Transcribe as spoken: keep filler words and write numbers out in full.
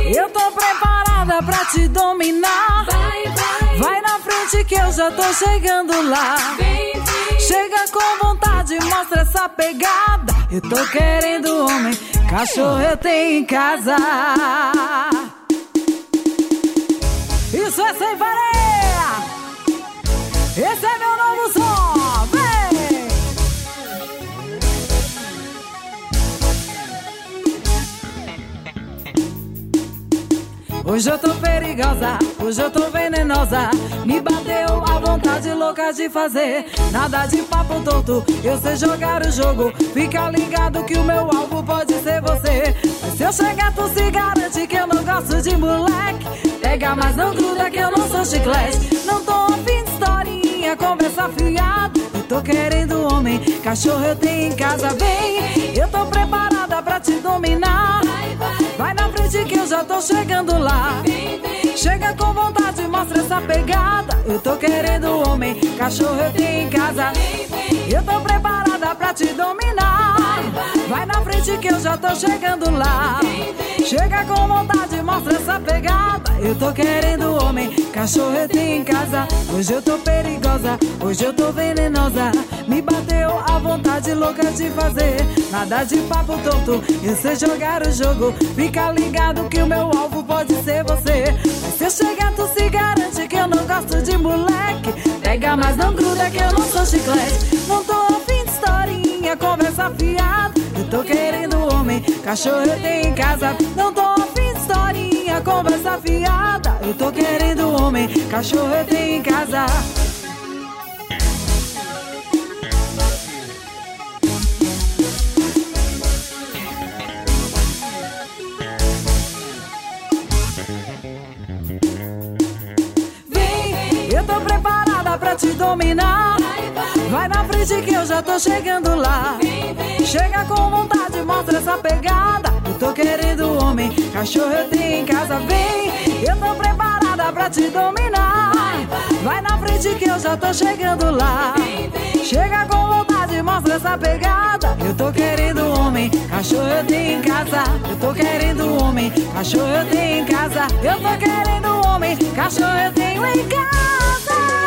Eu tô preparada pra te dominar. Vai, vai, vai na frente que eu já tô chegando lá. vem, vem. Chega com vontade, mostra essa pegada. Eu tô querendo homem, cachorro eu tenho em casa. Isso é sem pareia. Esse é meu novo som. Vem! Hoje eu tô perigosa, hoje eu tô venenosa. Me bateu a vontade louca de fazer nada de papo tonto, eu sei jogar o jogo. Fica ligado que o meu alvo pode ser você. Mas se eu chegar tu se garante que eu não gosto de moleque. Pega, mas não gruda que eu não sou chiclete. Não tô afim de historinha, conversa fiada. Eu tô querendo homem, cachorro eu tenho em casa. Vem, eu tô preparada pra te dominar. Vai, vai, vai na frente que eu já tô chegando lá. vem, vem. Chega com vontade, mostra essa pegada. Eu tô querendo homem, cachorro eu tenho em casa. Vem, vem. Eu tô preparada pra te dominar. Vai, vai, vai na frente que eu já tô chegando lá. vem, vem. Chega com vontade, mostra essa pegada. Eu tô querendo homem, cachorro eu tenho em casa. Hoje eu tô perigosa, hoje eu tô venenosa. Me bateu a vontade louca de fazer nada de papo tonto, eu sei jogar o jogo. Fica ligado que o meu alvo pode ser você. Mas se eu chegar tu se garante que eu não gosto de moleque. Pega, mas não gruda que eu não sou chiclete. Não tô afim de historinha, conversa fiada. Eu tô querendo homem, cachorro eu tenho em casa. Não tô afim de historinha, conversa fiada. Eu tô querendo homem, cachorro eu tenho em casa. Vem, eu tô preparada pra te dominar. Vai, vai, vai na frente que eu já tô chegando lá. vem, vem. Chega com vontade, mostra essa pegada. Eu tô querendo homem, cachorro eu tenho em casa. Vem, eu tô preparada pra te dominar. Vai, vai, vai na frente que eu já tô chegando lá. vem, vem. Chega com vontade, mostra essa pegada. Eu tô querendo homem, cachorro eu tenho em casa. Eu tô querendo homem, cachorro eu tenho em casa. Eu tô querendo homem, cachorro eu tenho em casa.